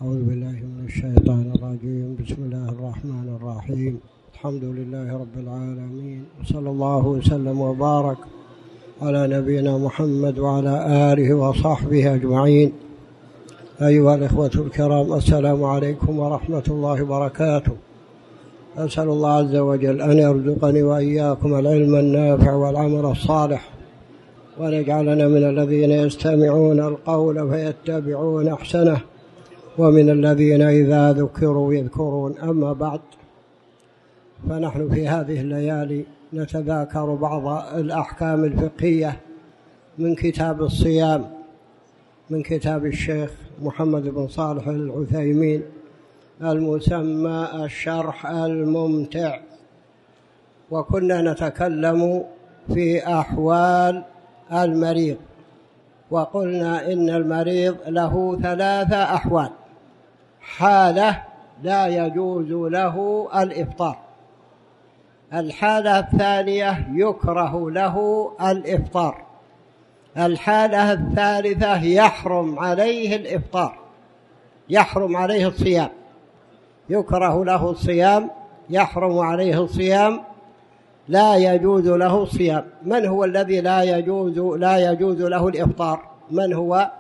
أعوذ بالله من الشيطان الرجيم. بسم الله الرحمن الرحيم. الحمد لله رب العالمين، وصلى الله وسلم وبارك على نبينا محمد وعلى آله وصحبه أجمعين. أيها الإخوة الكرام، السلام عليكم ورحمة الله وبركاته. أسأل الله عز وجل أن يرزقني وإياكم العلم النافع والعمل الصالح، وأن يجعلنا من الذين يستمعون القول فيتبعون أحسنه، ومن الذين إذا ذكروا يذكرون. أما بعد، فنحن في هذه الليالي نتذاكر بعض الأحكام الفقهية من كتاب الصيام، من كتاب الشيخ محمد بن صالح العثيمين المسمى الشرح الممتع. وكنا نتكلم في أحوال المريض، وقلنا إن المريض له 3 أحوال: حالة لا يجوز له الإفطار، الحالة الثانية يكره له الإفطار، الحالة الثالثة يحرم عليه الإفطار، يحرم عليه الصيام، يكره له الصيام، يحرم عليه الصيام، لا يجوز له الصيام. من هو الذي لا يجوز له الإفطار؟ من هو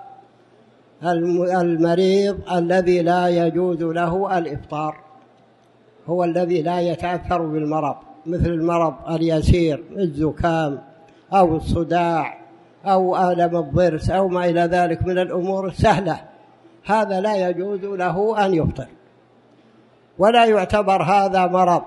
المريض الذي لا يجوز له الإفطار؟ هو الذي لا يتأثر بالمرض، مثل المرض اليسير، الزكام أو الصداع أو ألم الضرس أو ما إلى ذلك من الأمور السهلة، هذا لا يجوز له أن يفطر، ولا يعتبر هذا مرض،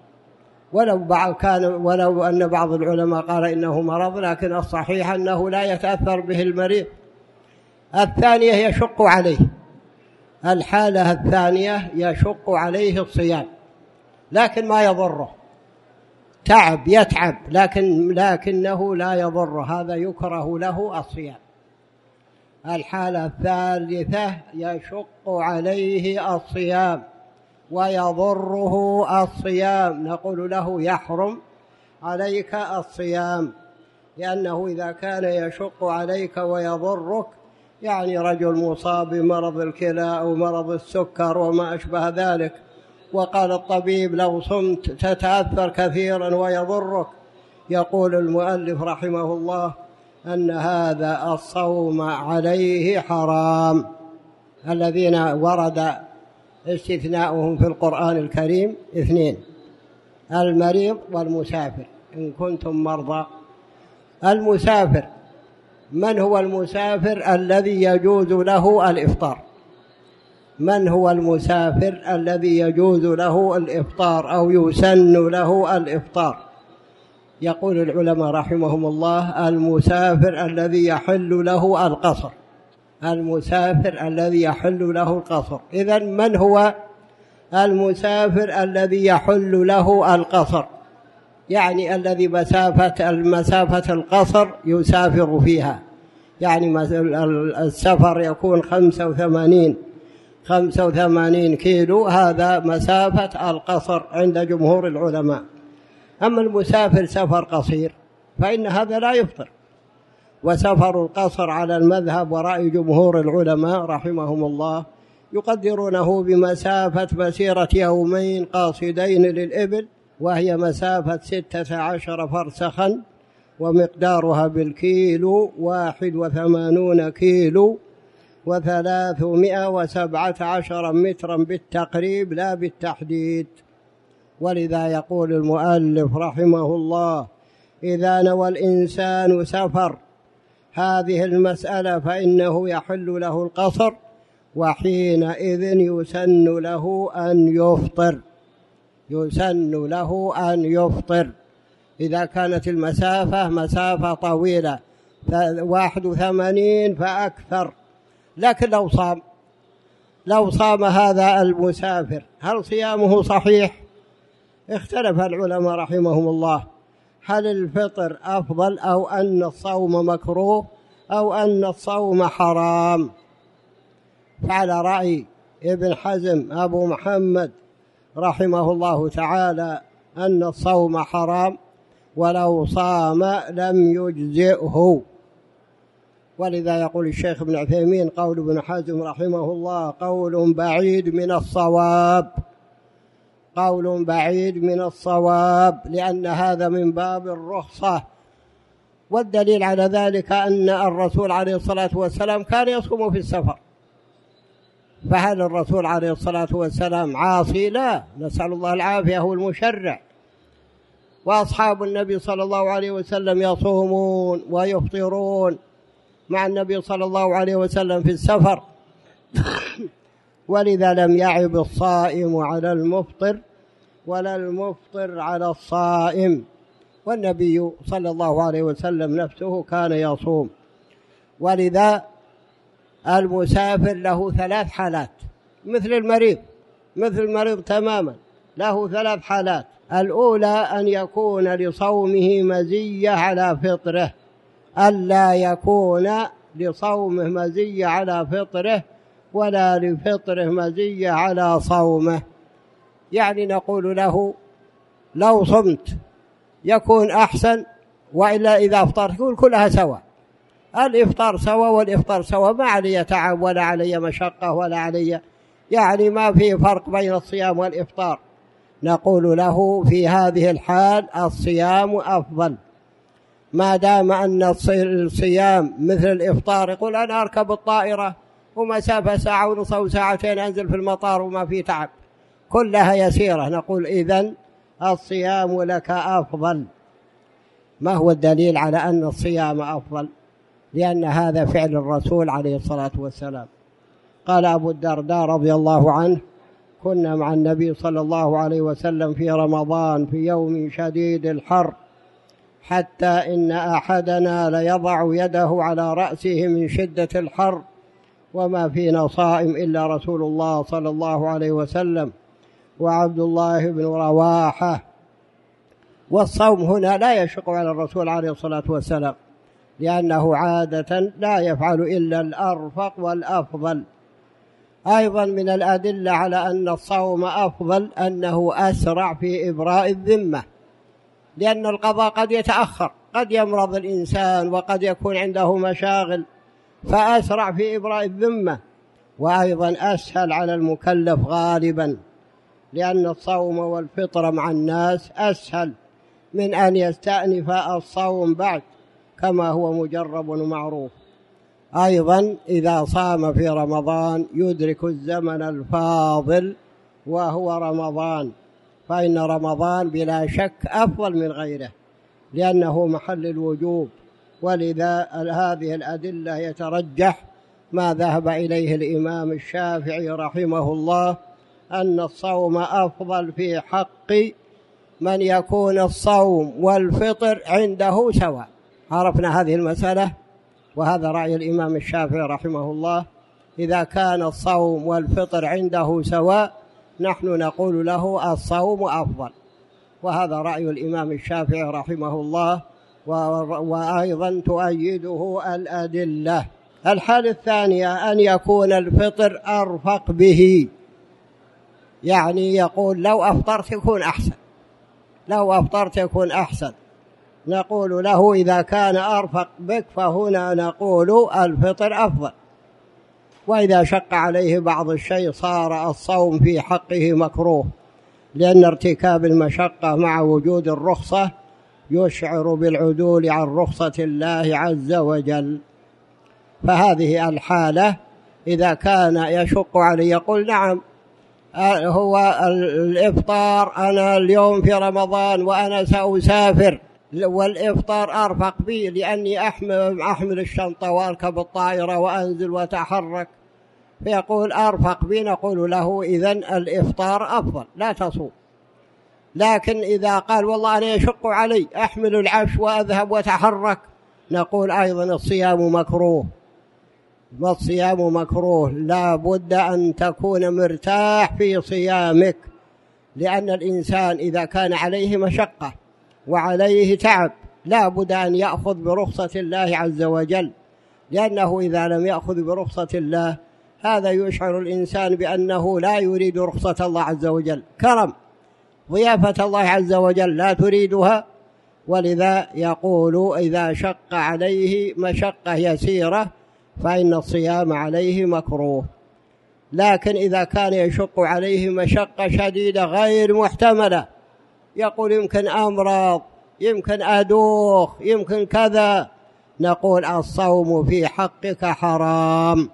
ولو أن بعض العلماء قال إنه مرض، لكن الصحيح أنه لا يتأثر به المريض. الثانية يشق عليه، الحالة الثانية يشق عليه الصيام، لكن ما يضره، يتعب لكنه لا يضر، هذا يكره له الصيام. الحالة الثالثة يشق عليه الصيام ويضره الصيام، نقول له يحرم عليك الصيام، لأنه إذا كان يشق عليك ويضرك، يعني رجل مصاب بمرض الكلى أو مرض السكر وما أشبه ذلك، وقال الطبيب لو صمت تتأثر كثيرا ويضرك، يقول المؤلف رحمه الله أن هذا الصوم عليه حرام. الذين ورد استثناؤهم في القرآن الكريم 2: المريض والمسافر، إن كنتم مرضى. المسافر، من هو المسافر الذي يجوز له الإفطار؟ من هو المسافر الذي يجوز له الإفطار أو يسن له الإفطار؟ يقول العلماء رحمهم الله: المسافر الذي يحل له القصر، المسافر الذي يحل له القصر. إذن من هو المسافر الذي يحل له القصر؟ يعني الذي مسافة القصر يسافر فيها، يعني السفر يكون 85 كيلو، هذا مسافة القصر عند جمهور العلماء. أما المسافر سفر قصير فإن هذا لا يفطر. وسفر القصر على المذهب ورأي جمهور العلماء رحمهم الله يقدرونه بمسافة مسيرة 2 يومين قاصدين للإبل، وهي مسافة 16 فرسخا، ومقدارها بالكيلو 81 كيلو و317 مترا بالتقريب لا بالتحديد. ولذا يقول المؤلف رحمه الله: إذا نوى الإنسان سفر هذه المسألة فإنه يحل له القصر، وحينئذ يسن له أن يفطر، يسن له أن يفطر إذا كانت المسافة مسافة طويلة 81 فأكثر. لكن لو صام هذا المسافر، هل صيامه صحيح؟ اختلف العلماء رحمهم الله، هل الفطر أفضل أو أن الصوم مكروه أو أن الصوم حرام؟ فعلى رأي ابن حزم أبو محمد رحمه الله تعالى أن الصوم حرام، ولو صام لم يجزئه. ولذا يقول الشيخ ابن عثيمين: قول ابن حزم رحمه الله قول بعيد من الصواب، قول بعيد من الصواب، لأن هذا من باب الرخصة. والدليل على ذلك أن الرسول عليه الصلاة والسلام كان يصوم في السفر، فهل الرسول عليه الصلاة والسلام عاصي؟ لا، نسأل الله العافية، هو المشرع. وأصحاب النبي صلى الله عليه وسلم يصومون ويفطرون مع النبي صلى الله عليه وسلم في السفر. ولذا لم يعب الصائم على المفطر ولا المفطر على الصائم، والنبي صلى الله عليه وسلم نفسه كان يصوم. ولذا المسافر له 3 حالات، مثل المريض تماما، له 3 حالات. الأولى أن يكون لصومه مزية على فطره، ألا يكون لصومه مزية على فطره ولا لفطره مزية على صومه. يعني نقول له لو صمت يكون أحسن، وإلا إذا أفطرت يقول كلها سواء، الإفطار سواء والإفطار سواء، ما علي تعب ولا علي مشقة ولا علي، يعني ما في فرق بين الصيام والإفطار. نقول له في هذه الحال الصيام أفضل، ما دام أن الصيام مثل الإفطار. يقول أنا أركب الطائرة ومسافة 1.5 ساعة أو 2 ساعات أنزل في المطار وما في تعب، كلها يسيرة. نقول إذن الصيام لك أفضل. ما هو الدليل على أن الصيام أفضل؟ لأن هذا فعل الرسول عليه الصلاة والسلام. قال أبو الدرداء رضي الله عنه: كنا مع النبي صلى الله عليه وسلم في رمضان في يوم شديد الحر، حتى إن أحدنا ليضع يده على رأسه من شدة الحر، وما فينا صائم إلا رسول الله صلى الله عليه وسلم وعبد الله بن رواحة. والصوم هنا لا يشق على الرسول عليه الصلاة والسلام، لأنه عادة لا يفعل إلا الأرفق والأفضل. أيضا من الأدلة على أن الصوم أفضل أنه أسرع في إبراء الذمة، لأن القضاء قد يتأخر، قد يمرض الإنسان وقد يكون عنده مشاغل، فأسرع في إبراء الذمة. وأيضا أسهل على المكلف غالبا، لأن الصوم والفطر مع الناس أسهل من أن يستأنف الصوم بعد، كما هو مجرب ومعروف. أيضا إذا صام في رمضان يدرك الزمن الفاضل وهو رمضان، فإن رمضان بلا شك أفضل من غيره لأنه محل الوجوب. ولذا هذه الأدلة يترجح ما ذهب إليه الإمام الشافعي رحمه الله، أن الصوم أفضل في حق من يكون الصوم والفطر عنده سواء. عرفنا هذه المسألة، وهذا رأي الإمام الشافعي رحمه الله. إذا كان الصوم والفطر عنده سواء نحن نقول له الصوم أفضل، وهذا رأي الإمام الشافعي رحمه الله، وأيضا تؤيده الأدلة. الحالة الثانية أن يكون الفطر أرفق به، يعني يقول لو أفطرت يكون أحسن، لو أفطرت يكون أحسن. نقول له إذا كان أرفق بك فهنا نقول الفطر أفضل. وإذا شق عليه بعض الشيء صار الصوم في حقه مكروه، لأن ارتكاب المشقة مع وجود الرخصة يشعر بالعدول عن رخصة الله عز وجل. فهذه الحالة إذا كان يشق عليه يقول نعم هو الإفطار أنا اليوم في رمضان وأنا سأسافر، والإفطار أرفق بي لأني أحمل الشنطة وأركب الطائرة وأنزل وأتحرك، فيقول أرفق بي، نقول له إذن الإفطار أفضل لا تصوم. لكن إذا قال والله أنا يشق علي أحمل العفش وأذهب وأتحرك، نقول أيضا الصيام مكروه، والصيام مكروه، لا بد أن تكون مرتاح في صيامك، لأن الإنسان إذا كان عليه مشقة وعليه تعب لا بد أن يأخذ برخصة الله عز وجل، لأنه إذا لم يأخذ برخصة الله هذا يشعر الإنسان بأنه لا يريد رخصة الله عز وجل. كرم ضيافة الله عز وجل لا تريدها، ولذا يقول إذا شق عليه مشقة يسيرة فإن الصيام عليه مكروه. لكن إذا كان يشق عليه مشقة شديدة غير محتملة، يقول يمكن أمراض، يمكن أدوخ، يمكن كذا، نقول الصوم في حقك حرام،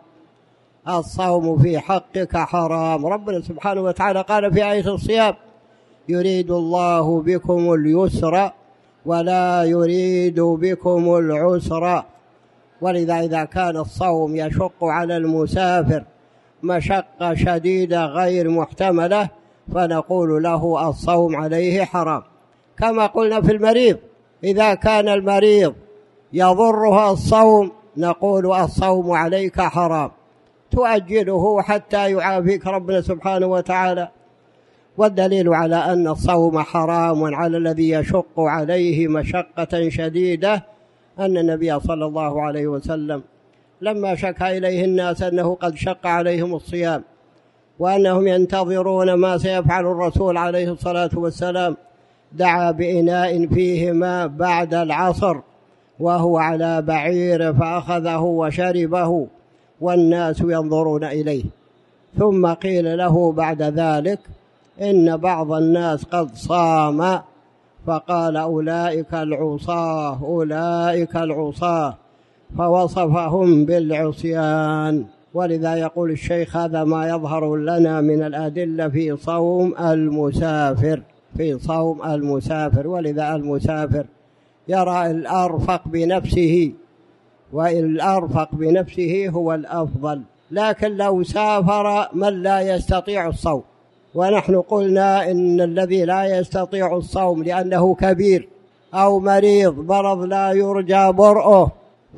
الصوم في حقك حرام. ربنا سبحانه وتعالى قال في آية الصيام: يريد الله بكم اليسر ولا يريد بكم العسر. ولذا إذا كان الصوم يشق على المسافر مشقة شديدة غير محتملة فنقول له الصوم عليه حرام. كما قلنا في المريض، إذا كان المريض يضره الصوم نقول الصوم عليك حرام، تؤجله حتى يعافيك ربنا سبحانه وتعالى. والدليل على أن الصوم حرام على الذي يشق عليه مشقة شديدة أن النبي صلى الله عليه وسلم لما شكى إليه الناس أنه قد شق عليهم الصيام وأنهم ينتظرون ما سيفعل الرسول عليه الصلاة والسلام، دعا بإناء فيه ماء بعد العصر وهو على بعير فأخذه وشربه والناس ينظرون إليه. ثم قيل له بعد ذلك إن بعض الناس قد صام، فقال أولئك العصاة، أولئك العصاة، فوصفهم بالعصيان. ولذا يقول الشيخ: هذا ما يظهر لنا من الأدلة في صوم المسافر، في صوم المسافر. ولذا المسافر يرى الأرفق بنفسه، والأرفق بنفسه هو الأفضل. لكن لو سافر من لا يستطيع الصوم، ونحن قلنا إن الذي لا يستطيع الصوم لأنه كبير أو مريض مرض لا يرجى برؤه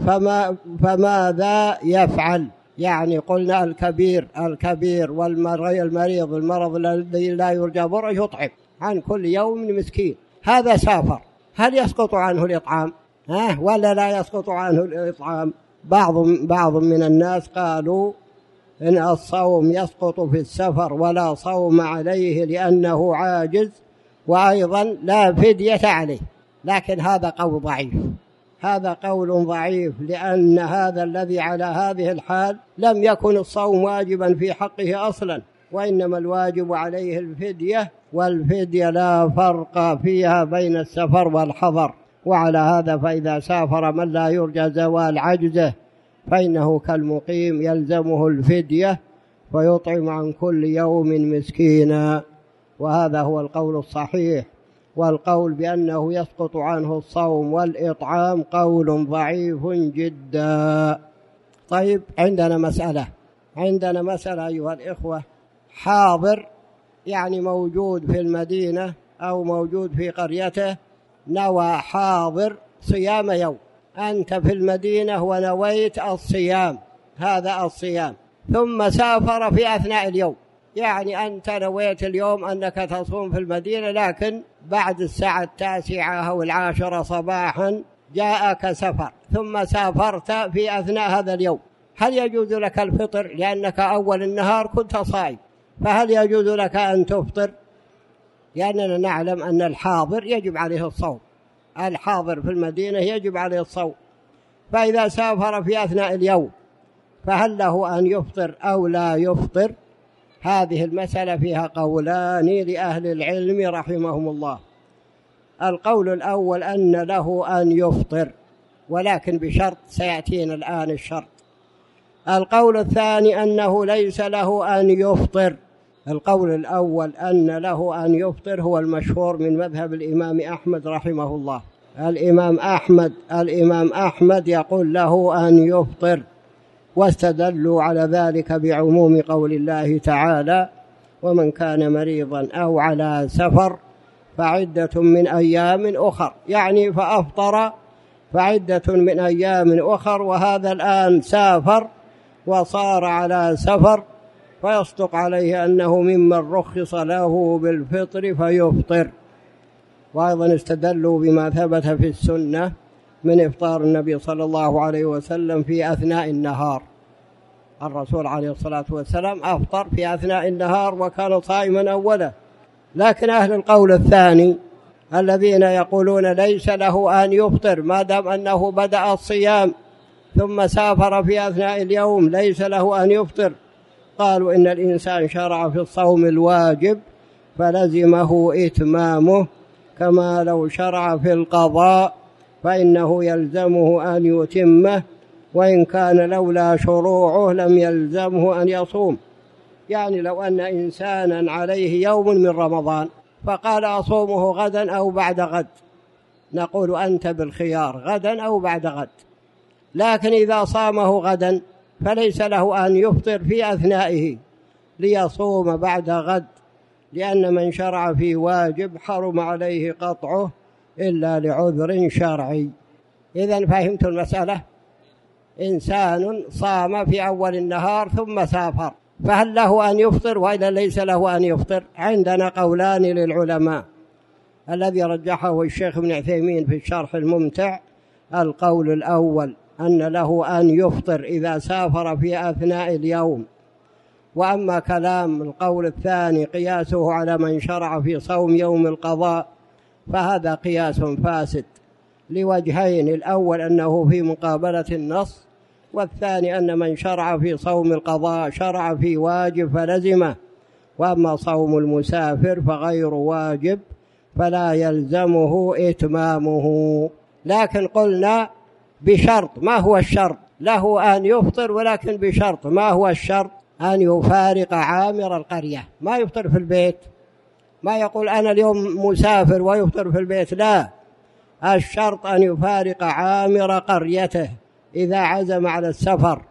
فماذا يفعل؟ يعني قلنا الكبير والمريض المرض الذي لا يرجى برؤه يطعم عن كل يوم مسكين. هذا سافر، هل يسقط عنه الإطعام؟ ولا لا يسقط عنه الإطعام؟ بعض من الناس قالوا إن الصوم يسقط في السفر ولا صوم عليه لأنه عاجز، وأيضا لا فدية عليه. لكن هذا قول ضعيف، هذا قول ضعيف، لأن هذا الذي على هذه الحال لم يكن الصوم واجبا في حقه أصلا، وإنما الواجب عليه الفدية، والفدية لا فرق فيها بين السفر والحضر. وعلى هذا فإذا سافر من لا يرجى زوال عجزه فإنه كالمقيم يلزمه الفدية فيطعم عن كل يوم مسكينا. وهذا هو القول الصحيح. والقول بأنه يسقط عنه الصوم والإطعام قول ضعيف جدا. طيب، عندنا مسألة أيها الإخوة. حاضر يعني موجود في المدينة أو موجود في قريته، نوى حاضر صيام يوم، أنت في المدينة ونويت الصيام، هذا الصيام، ثم سافر في أثناء اليوم، يعني أنت نويت اليوم أنك تصوم في المدينة، لكن بعد الساعة 9 أو 10 صباحا جاءك سفر ثم سافرت في أثناء هذا اليوم، هل يجوز لك الفطر؟ لأنك أول النهار كنت صائم، فهل يجوز لك أن تفطر؟ لأننا نعلم أن الحاضر يجب عليه الصوم، الحاضر في المدينة يجب عليه الصوم. فإذا سافر في أثناء اليوم فهل له أن يفطر أو لا يفطر؟ هذه المسألة فيها قولان لأهل العلم رحمهم الله. القول الأول أن له أن يفطر، ولكن بشرط سيأتينا الآن الشرط. القول الثاني أنه ليس له أن يفطر. القول الأول أن له أن يفطر هو المشهور من مذهب الإمام أحمد رحمه الله. الإمام أحمد يقول له أن يفطر، واستدلوا على ذلك بعموم قول الله تعالى: ومن كان مريضا أو على سفر فعدة من أيام أخر، يعني فأفطر فعدة من أيام أخر. وهذا الآن سافر وصار على سفر، فيصدق عليه أنه ممن رخص له بالفطر فيفطر. وأيضا استدلوا بما ثبت في السنة من إفطار النبي صلى الله عليه وسلم في أثناء النهار. الرسول عليه الصلاة والسلام أفطر في أثناء النهار وكان صائما أولا. لكن أهل القول الثاني الذين يقولون ليس له أن يفطر ما دام أنه بدأ الصيام ثم سافر في أثناء اليوم ليس له أن يفطر. قالوا إن الإنسان شرع في الصوم الواجب فلزمه إتمامه، كما لو شرع في القضاء فإنه يلزمه أن يتمه، وإن كان لولا شروعه لم يلزمه أن يصوم. يعني لو أن إنسانا عليه يوم من رمضان فقال أصومه غدا أو بعد غد، نقول أنت بالخيار غدا أو بعد غد، لكن إذا صامه غدا فليس له أن يفطر في أثنائه ليصوم بعد غد، لأن من شرع في واجب حرم عليه قطعه إلا لعذر شرعي. إذن فهمت المسألة؟ إنسان صام في أول النهار ثم سافر، فهل له أن يفطر وإلا ليس له أن يفطر؟ عندنا قولان للعلماء، الذي رجحه الشيخ ابن عثيمين في الشرح الممتع القول الأول أن له أن يفطر إذا سافر في أثناء اليوم، وأما كلام القول الثاني قياسه على من شرع في صوم يوم القضاء فهذا قياس فاسد لوجهين: الأول أنه في مقابلة النص، والثاني أن من شرع في صوم القضاء شرع في واجب فلزمه، وأما صوم المسافر فغير واجب فلا يلزمه إتمامه. لكن قلنا بشرط. ما هو الشرط؟ له أن يفطر ولكن بشرط. ما هو الشرط؟ أن يفارق عامر القرية، ما يفطر في البيت، ما يقول أنا اليوم مسافر ويفطر في البيت، لا، الشرط أن يفارق عامر قريته إذا عزم على السفر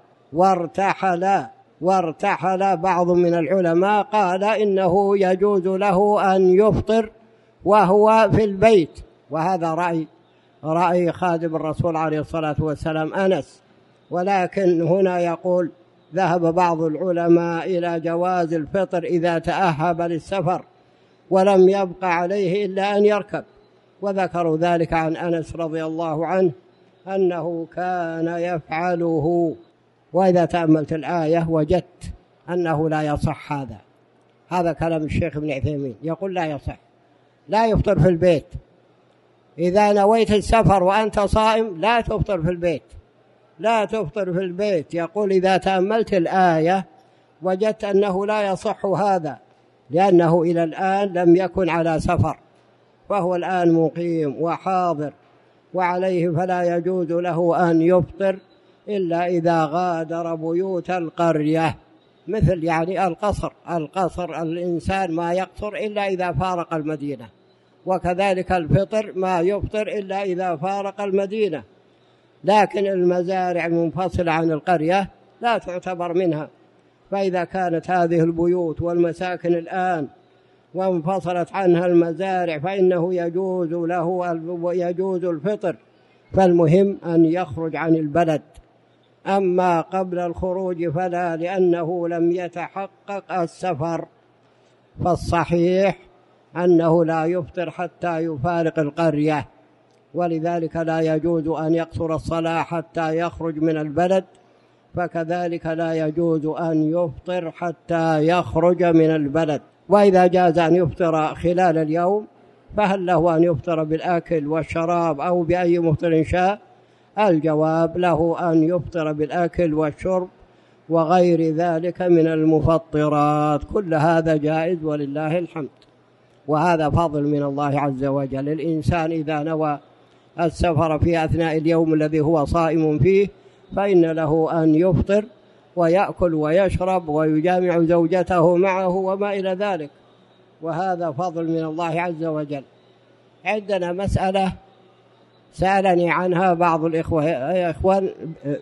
وارتحل بعض من العلماء قال إنه يجوز له أن يفطر وهو في البيت، وهذا رأي خادم الرسول عليه الصلاة والسلام أنس. ولكن هنا يقول ذهب بعض العلماء إلى جواز الفطر إذا تأهب للسفر ولم يبق عليه إلا أن يركب، وذكروا ذلك عن أنس رضي الله عنه أنه كان يفعله. وإذا تأملت الآية وجدت أنه لا يصح هذا كلام الشيخ ابن عثيمين، يقول لا يصح، لا يفطر في البيت. إذا نويت السفر وأنت صائم لا تفطر في البيت، لا تفطر في البيت. يقول إذا تأملت الآية وجدت أنه لا يصح هذا، لأنه إلى الآن لم يكن على سفر، فهو الآن مقيم وحاضر وعليه، فلا يجوز له أن يفطر إلا إذا غادر بيوت القرية، مثل يعني القصر الإنسان ما يقصر إلا إذا فارق المدينة، وكذلك الفطر ما يفطر إلا إذا فارق المدينة. لكن المزارع منفصلة عن القرية لا تعتبر منها، فإذا كانت هذه البيوت والمساكن الآن وانفصلت عنها المزارع فإنه يجوز الفطر، فالمهم أن يخرج عن البلد. أما قبل الخروج فلا، لأنه لم يتحقق السفر، فالصحيح أنه لا يفطر حتى يفارق القرية، ولذلك لا يجوز أن يقصر الصلاة حتى يخرج من البلد، فكذلك لا يجوز أن يفطر حتى يخرج من البلد. وإذا جاز أن يفطر خلال اليوم فهل له أن يفطر بالأكل والشراب أو بأي مفطر شاء؟ الجواب له أن يفطر بالأكل والشرب وغير ذلك من المفطرات، كل هذا جائز ولله الحمد، وهذا فضل من الله عز وجل. الإنسان إذا نوى السفر في أثناء اليوم الذي هو صائم فيه فإن له أن يفطر ويأكل ويشرب ويجامع زوجته معه وما إلى ذلك، وهذا فضل من الله عز وجل. عندنا مسألة سألني عنها بعض الإخوة يا إخوان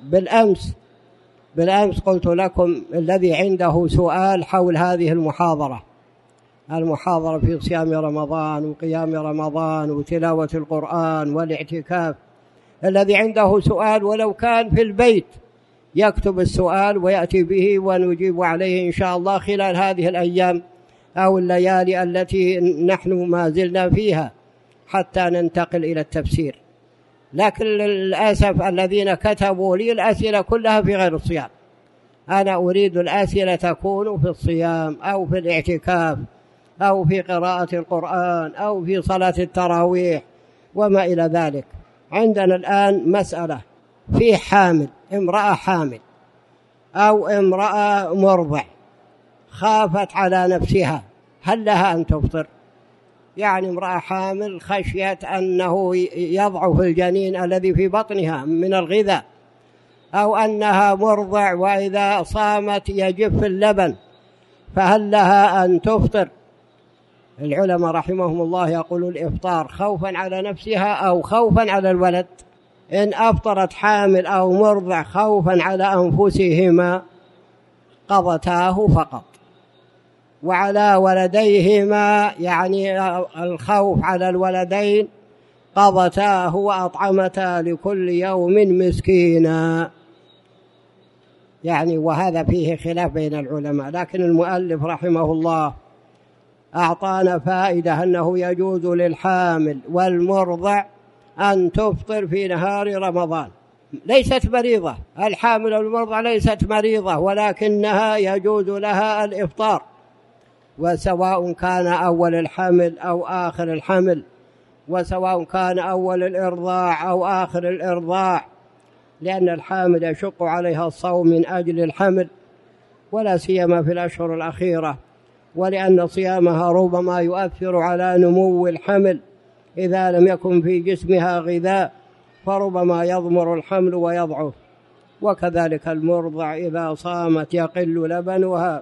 بالأمس قلت لكم الذي عنده سؤال حول هذه المحاضرة في صيام رمضان وقيام رمضان وتلاوة القرآن والاعتكاف، الذي عنده سؤال ولو كان في البيت يكتب السؤال ويأتي به ونجيب عليه إن شاء الله خلال هذه الأيام أو الليالي التي نحن ما زلنا فيها حتى ننتقل إلى التفسير. لكن للأسف الذين كتبوا لي الأسئلة كلها في غير الصيام، أنا أريد الأسئلة تكون في الصيام أو في الاعتكاف أو في قراءة القرآن أو في صلاة التراويح وما إلى ذلك. عندنا الآن مسألة في حامل، امرأة حامل أو امرأة مرضع خافت على نفسها، هل لها أن تفطر؟ يعني امرأة حامل خشيت أنه يضعف الجنين الذي في بطنها من الغذاء، أو أنها مرضع وإذا صامت يجف اللبن، فهل لها أن تفطر؟ العلماء رحمهم الله يقولون الإفطار خوفا على نفسها أو خوفا على الولد. إن أفطرت حامل أو مرضع خوفا على أنفسهما قضتاه فقط، وعلى ولديهما يعني الخوف على الولدين قضتاه وأطعمتا لكل يوم مسكينا. يعني وهذا فيه خلاف بين العلماء، لكن المؤلف رحمه الله أعطانا فائدة أنه يجوز للحامل والمرضع أن تفطر في نهار رمضان. ليست مريضة، الحامل والمرضع ليست مريضة، ولكنها يجوز لها الإفطار، وسواء كان أول الحمل أو آخر الحمل، وسواء كان أول الإرضاع أو آخر الإرضاع، لأن الحامل يشق عليها الصوم من أجل الحمل، ولا سيما في الأشهر الأخيرة، ولأن صيامها ربما يؤثر على نمو الحمل إذا لم يكن في جسمها غذاء، فربما يضمر الحمل ويضعف. وكذلك المرضع إذا صامت يقل لبنها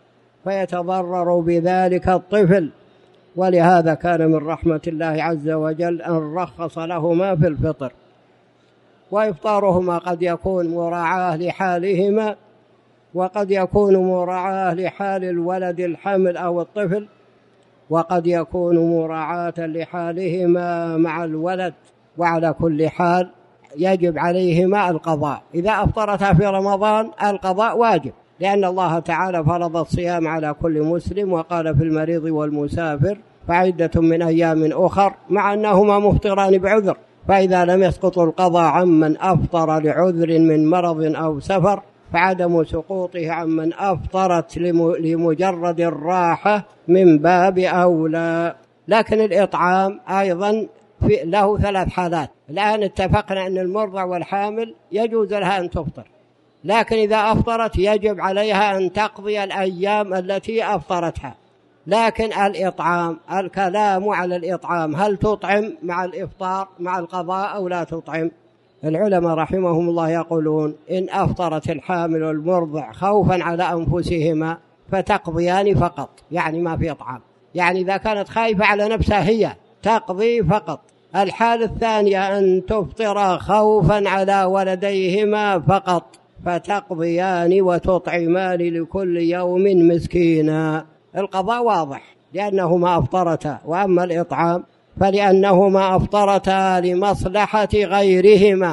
فيتضرر بذلك الطفل، ولهذا كان من رحمة الله عز وجل أن رخص لهما في الفطر. وإفطارهما قد يكون مراعاة لحالهما، وقد يكون مراعاة لحال الولد الحمل أو الطفل، وقد يكون مراعاة لحالهما مع الولد. وعلى كل حال يجب عليهما القضاء. إذا أفطرتا في رمضان القضاء واجب، لأن الله تعالى فرض الصيام على كل مسلم، وقال في المريض والمسافر فعدة من أيام أخر، مع أنهما مفطران بعذر. فإذا لم يسقط القضاء عمن أفطر لعذر من مرض أو سفر، فعدم سقوطه عمن أفطرت لمجرد الراحة من باب أولى. لكن الإطعام أيضا له 3 حالات. الآن اتفقنا أن المرضع والحامل يجوز لها أن تفطر، لكن إذا أفطرت يجب عليها أن تقضي الأيام التي أفطرتها. لكن الإطعام، الكلام على الإطعام، هل تطعم مع الإفطار مع القضاء أو لا تطعم؟ العلماء رحمهم الله يقولون إن أفطرت الحامل والمرضع خوفا على أنفسهما فتقضيان فقط، يعني ما في إطعام. يعني إذا كانت خايفة على نفسها هي تقضي فقط. الحالة الثانية أن تفطر خوفا على ولديهما فقط، فتقضيان وتطعمان لكل يوم مسكينا. القضاء واضح لأنهما أفطرتا، وأما الإطعام فلأنهما أفطرتا لمصلحة غيرهما.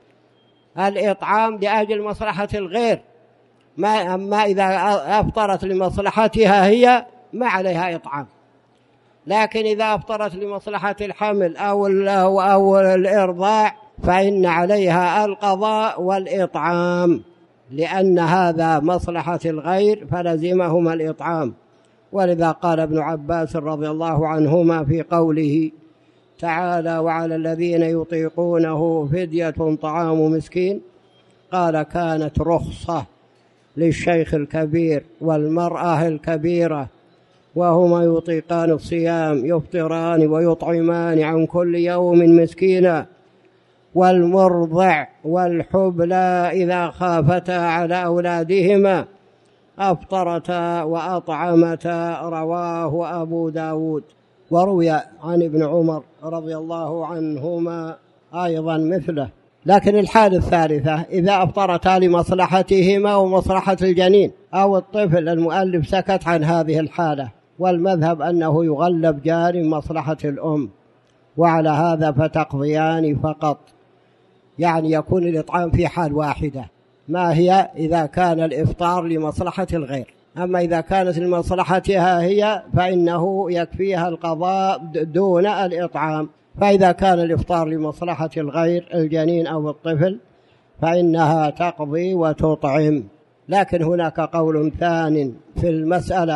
الإطعام لأجل مصلحة الغير، أما إذا أفطرت لمصلحتها هي ما عليها إطعام. لكن إذا أفطرت لمصلحة الحمل أو الإرضاع فإن عليها القضاء والإطعام، لأن هذا مصلحة الغير فلزمهما الإطعام. ولذا قال ابن عباس رضي الله عنهما في قوله تعالى وعلى الذين يطيقونه فدية طعام مسكين، قال كانت رخصة للشيخ الكبير والمرأة الكبيرة، وهما يطيقان الصيام يفطران ويطعمان عن كل يوم مسكينا. والمرضع والحبلى إذا خافتا على أولادهما أفطرتا وأطعمتا، رواه أبو داود. وروي عن ابن عمر رضي الله عنهما أيضا مثله. لكن الحالة الثالثة إذا أفطرتا لمصلحتهما ومصلحة الجنين أو الطفل، المؤلف سكت عن هذه الحالة، والمذهب أنه يغلب جانب مصلحة الأم، وعلى هذا فتقضيان فقط. يعني يكون الإطعام في حال واحدة، ما هي إذا كان الإفطار لمصلحة الغير. أما إذا كانت لمصلحتها هي فإنه يكفيها القضاء دون الإطعام. فإذا كان الإفطار لمصلحة الغير الجنين أو الطفل فإنها تقضي وتطعم. لكن هناك قول ثاني في المسألة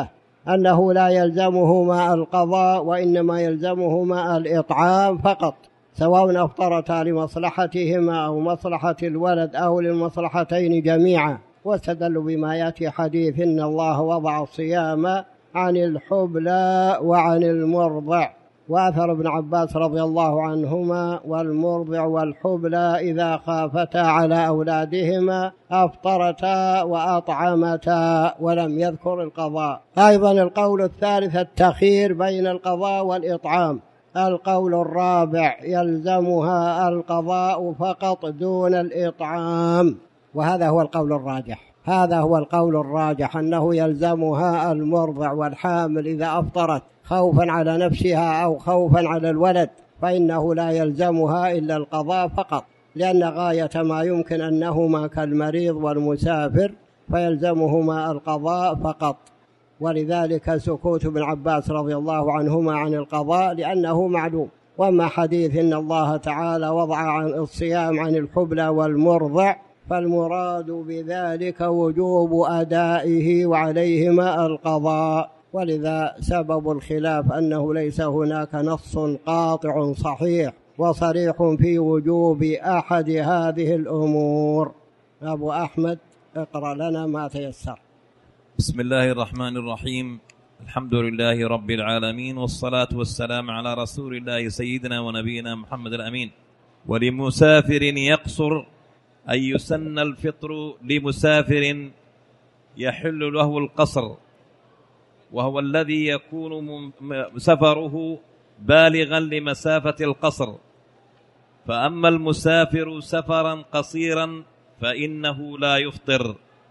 أنه لا يلزمهما القضاء وإنما يلزمهما الإطعام فقط، سواء أفطرتا لمصلحتهما أو مصلحة الولد أو للمصلحتين جميعا. واستدلوا بما يأتي حديث إن الله وضع الصيام عن الحبلى وعن المرضع، وأثر ابن عباس رضي الله عنهما: والمرضع والحبلى إذا خافتا على أولادهما أفطرتا وأطعمتا، ولم يذكر القضاء. أيضا القول الثالث التخيير بين القضاء والإطعام. القول الرابع يلزمها القضاء فقط دون الإطعام، وهذا هو القول الراجح. هذا هو القول الراجح، أنه يلزمها المرضع والحامل إذا أفطرت خوفا على نفسها أو خوفا على الولد، فإنه لا يلزمها إلا القضاء فقط، لأن غاية ما يمكن أنهما كالمريض والمسافر، فيلزمهما القضاء فقط. ولذلك سكوت ابن عباس رضي الله عنهما عن القضاء لأنه معلوم. وأما حديث إن الله تعالى وضع عن الصيام عن الحبلى والمرضع، فالمراد بذلك وجوب أدائه وعليهما القضاء. ولذا سبب الخلاف أنه ليس هناك نص قاطع صحيح وصريح في وجوب أحد هذه الأمور. أبو أحمد اقرأ لنا ما تيسر. بسم الله الرحمن الرحيم. الحمد لله رب العالمين، والصلاة والسلام على رسول الله سيدنا ونبينا محمد الأمين. ولمسافر يقصر أن يسن الفطر لمسافر يحل له القصر، وهو الذي يكون سفره بالغا لمسافة القصر. فأما المسافر سفرا قصيرا فإنه لا يفطر.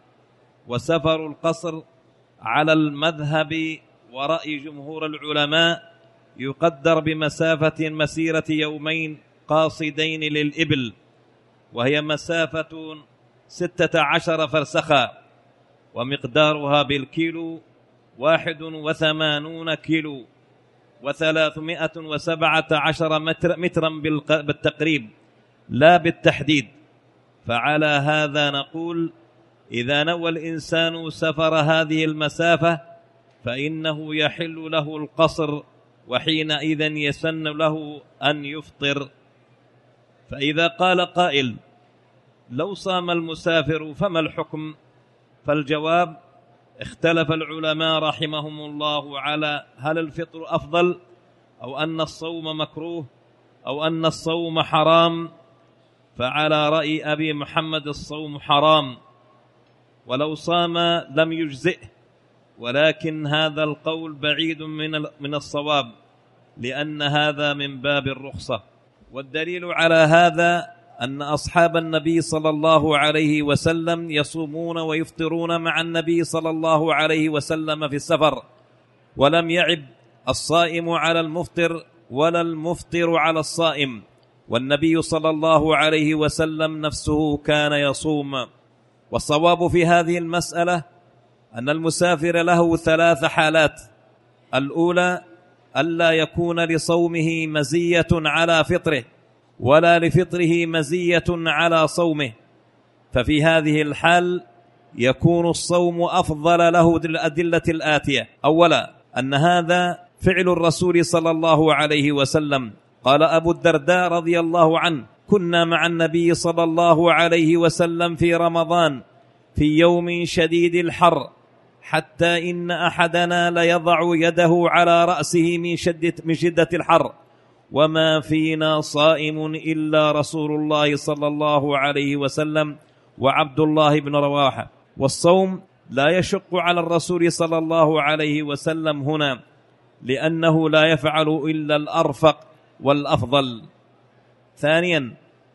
وسفر القصر على المذهب ورأي جمهور العلماء يقدر بمسافة مسيرة يومين قاصدين للإبل، وهي مسافة 16 فرسخا، ومقدارها بالكيلو 81 كيلو و317 مترا بالتقريب لا بالتحديد. فعلى هذا نقول: إذا نوى الإنسان سفر هذه المسافة فإنه يحل له القصر، وحينئذ يسن له أن يفطر. فإذا قال قائل: لو صام المسافر فما الحكم؟ فالجواب: اختلف العلماء رحمهم الله على هل الفطر أفضل، أو أن الصوم مكروه، أو أن الصوم حرام. فعلى رأي أبي محمد الصوم حرام، ولو صام لم يجزئه، ولكن هذا القول بعيد من الصواب، لأن هذا من باب الرخصة. والدليل على هذا أن أصحاب النبي صلى الله عليه وسلم يصومون ويفطرون مع النبي صلى الله عليه وسلم في السفر، ولم يعب الصائم على المفطر ولا المفطر على الصائم، والنبي صلى الله عليه وسلم نفسه كان يصوم. والصواب في هذه المسألة أن المسافر له 3 حالات: الأولى ألا يكون لصومه مزية على فطره، ولا لفطره مزية على صومه، ففي هذه الحال يكون الصوم أفضل له للأدلة الآتية. أولا أن هذا فعل الرسول صلى الله عليه وسلم. قال أبو الدرداء رضي الله عنه: كنا مع النبي صلى الله عليه وسلم في رمضان في يوم شديد الحر، حتى إن أحدنا ليضع يده على رأسه من شدة الحر، وما فينا صائم إلا رسول الله صلى الله عليه وسلم وعبد الله بن رواحة. والصوم لا يشق على الرسول صلى الله عليه وسلم هنا، لأنه لا يفعل إلا الأرفق والأفضل. ثانيا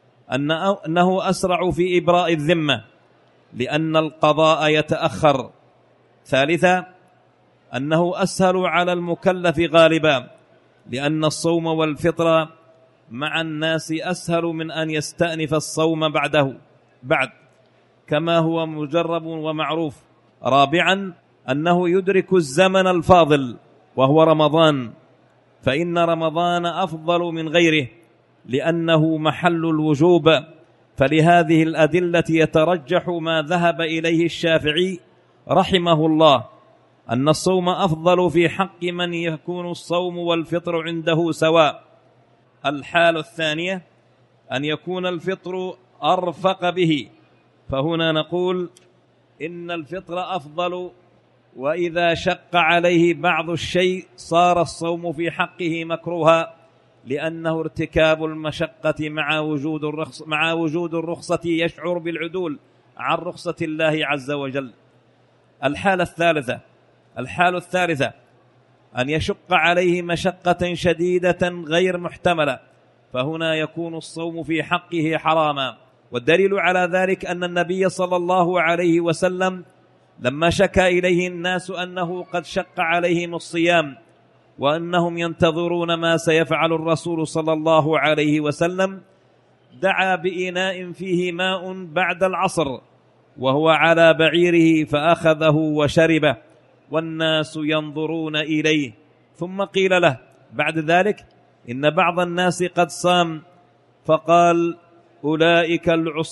أنه أسرع في إبراء الذمة، لأن القضاء يتأخر. ثالثا أنه أسهل على المكلف غالبا، لأن الصوم والفطر مع الناس أسهل من أن يستأنف الصوم بعد كما هو مجرب ومعروف. رابعا أنه يدرك الزمن الفاضل وهو رمضان، فإن رمضان أفضل من غيره لأنه محل الوجوب. فلهذه الأدلة يترجح ما ذهب إليه الشافعي رحمه الله، أن الصوم أفضل في حق من يكون الصوم والفطر عنده سواء. الحالة الثانية أن يكون الفطر أرفق به، فهنا نقول إن الفطر أفضل، وإذا شق عليه بعض الشيء صار الصوم في حقه مكروها، لأنه ارتكاب المشقة مع وجود الرخصة يشعر بالعدول عن رخصة الله عز وجل. الحالة الثالثة أن يشق عليه مشقة شديدة غير محتملة، فهنا يكون الصوم في حقه حراما. والدليل على ذلك أن النبي صلى الله عليه وسلم لما شكى إليه الناس أنه قد شق عليهم الصيام وأنهم ينتظرون ما سيفعل الرسول صلى الله عليه وسلم، دعا بإناء فيه ماء بعد العصر وهو على بعيره فأخذه وشربه والناس ينظرون إليه، ثم قيل له بعد ذلك إن بعض الناس قد صام، فقال أولئك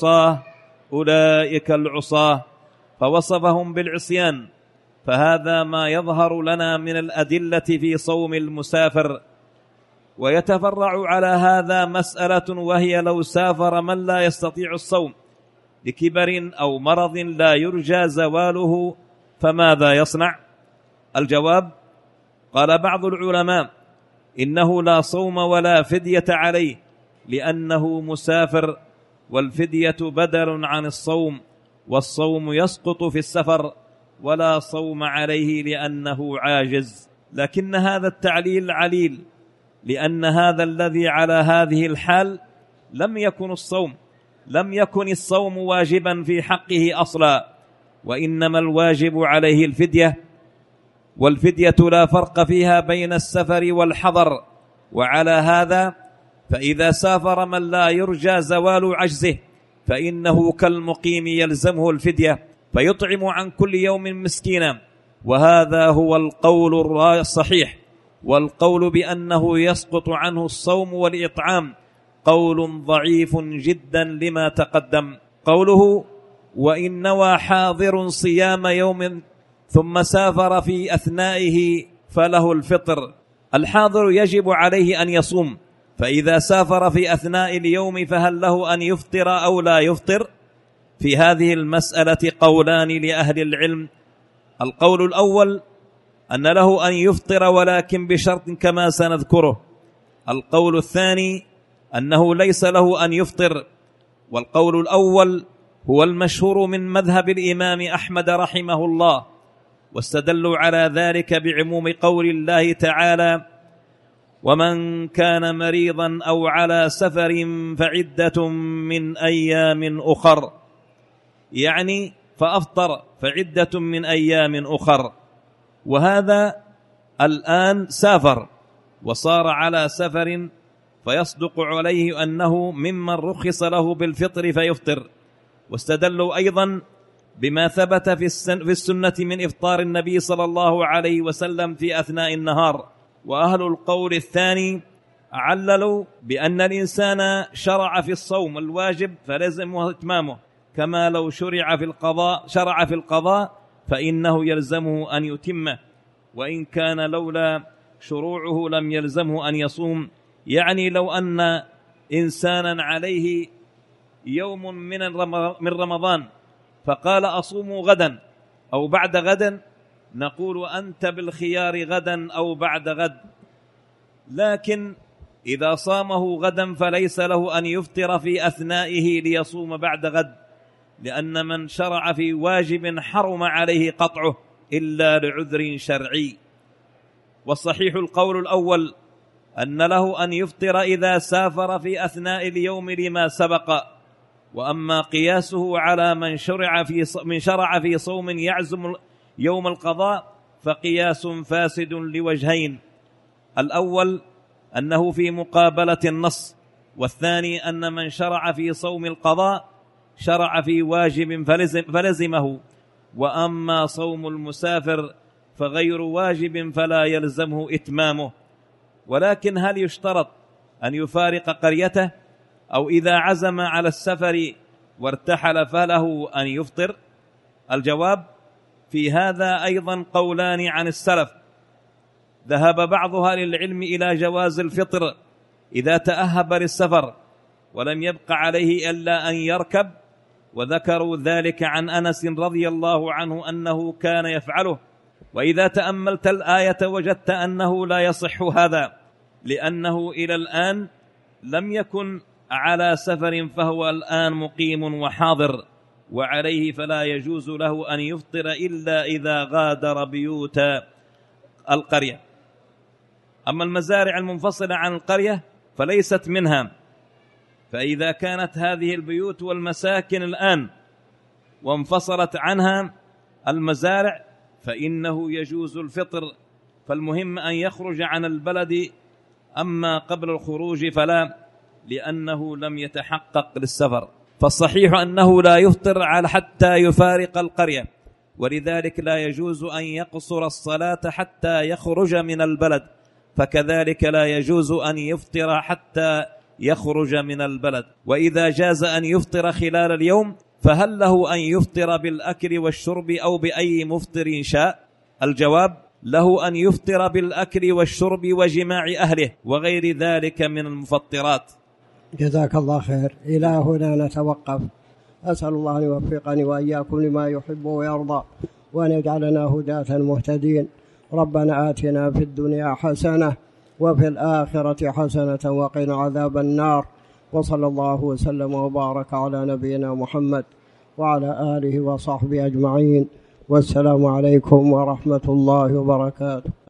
العصاة، فوصفهم بالعصيان. فهذا ما يظهر لنا من الأدلة في صوم المسافر. ويتفرع على هذا مسألة، وهي لو سافر من لا يستطيع الصوم لكبر أو مرض لا يرجى زواله فماذا يصنع؟ الجواب: قال بعض العلماء إنه لا صوم ولا فدية عليه، لأنه مسافر، والفدية بدل عن الصوم، والصوم يسقط في السفر، ولا صوم عليه لأنه عاجز. لكن هذا التعليل عليل، لأن هذا الذي على هذه الحال لم يكن الصوم واجبا في حقه أصلا، وإنما الواجب عليه الفدية، والفدية لا فرق فيها بين السفر والحضر. وعلى هذا فإذا سافر من لا يرجى زوال عجزه فإنه كالمقيم يلزمه الفدية، فيطعم عن كل يوم مسكينا. وهذا هو القول الصحيح. والقول بأنه يسقط عنه الصوم والإطعام قول ضعيف جدا لما تقدم. قوله: وإن نوى حاضر صيام يوم ثم سافر في أثنائه فله الفطر. الحاضر يجب عليه أن يصوم، فإذا سافر في أثناء اليوم فهل له أن يفطر أو لا يفطر؟ في هذه المسألة قولان لأهل العلم. القول الأول أن له أن يفطر، ولكن بشرط كما سنذكره. القول الثاني أنه ليس له أن يفطر. والقول الأول هو المشهور من مذهب الإمام أحمد رحمه الله، واستدلوا على ذلك بعموم قول الله تعالى: ومن كان مريضا أو على سفر فعدة من أيام أخر، يعني فأفطر فعدة من أيام أخر. وهذا الآن سافر وصار على سفر، فيصدق عليه أنه ممن رخص له بالفطر فيفطر. واستدلوا أيضا بما ثبت في السنة من إفطار النبي صلى الله عليه وسلم في أثناء النهار. وأهل القول الثاني عللوا بأن الإنسان شرع في الصوم الواجب فلزمه إتمامه، كما لو شرع في القضاء فإنه يلزمه أن يتمه، وإن كان لولا شروعه لم يلزمه أن يصوم. يعني لو أن إنسانا عليه يوم من رمضان فقال أصوم غدا أو بعد غد، نقول أنت بالخيار غدا أو بعد غد. لكن إذا صامه غدا فليس له أن يفطر في أثنائه ليصوم بعد غد، لأن من شرع في واجب حرم عليه قطعه إلا لعذر شرعي. والصحيح القول الأول أن له أن يفطر إذا سافر في أثناء اليوم لما سبق. وأما قياسه على من شرع في صوم يعزم يوم القضاء فقياس فاسد لوجهين: الأول أنه في مقابلة النص، والثاني أن من شرع في صوم القضاء شرع في واجب فلزمه، وأما صوم المسافر فغير واجب فلا يلزمه إتمامه. ولكن هل يشترط أن يفارق قريته، أو إذا عزم على السفر وارتحل فله أن يفطر؟ الجواب: في هذا أيضا قولان عن السلف، ذهب بعض أهل العلم إلى جواز الفطر إذا تأهب للسفر ولم يبق عليه إلا أن يركب، وذكروا ذلك عن أنس رضي الله عنه أنه كان يفعله. وإذا تأملت الآية وجدت أنه لا يصح هذا، لأنه إلى الآن لم يكن على سفر، فهو الآن مقيم وحاضر، وعليه فلا يجوز له أن يفطر إلا إذا غادر بيوت القرية. أما المزارع المنفصلة عن القرية فليست منها، فإذا كانت هذه البيوت والمساكن الآن وانفصلت عنها المزارع فإنه يجوز الفطر، فالمهم أن يخرج عن البلد، أما قبل الخروج فلا، لأنه لم يتحقق للسفر. فالصحيح أنه لا يفطر على حتى يفارق القرية، ولذلك لا يجوز أن يقصر الصلاة حتى يخرج من البلد، فكذلك لا يجوز أن يفطر حتى يخرج من البلد. وإذا جاز أن يفطر خلال اليوم فهل له أن يفطر بالأكل والشرب أو بأي مفطر شاء؟ الجواب: له أن يفطر بالأكل والشرب وجماع أهله وغير ذلك من المفطرات. جزاك الله خير. إلى هنا نتوقف. أسأل الله أن يوفقني وإياكم لما يحب ويرضى، وأن يجعلنا هداة مهتدين. ربنا آتنا في الدنيا حسنة وفي الآخرة حسنة وقنا عذاب النار. وصلى الله وسلم وبارك على نبينا محمد وعلى آله وصحبه أجمعين، والسلام عليكم ورحمة الله وبركاته.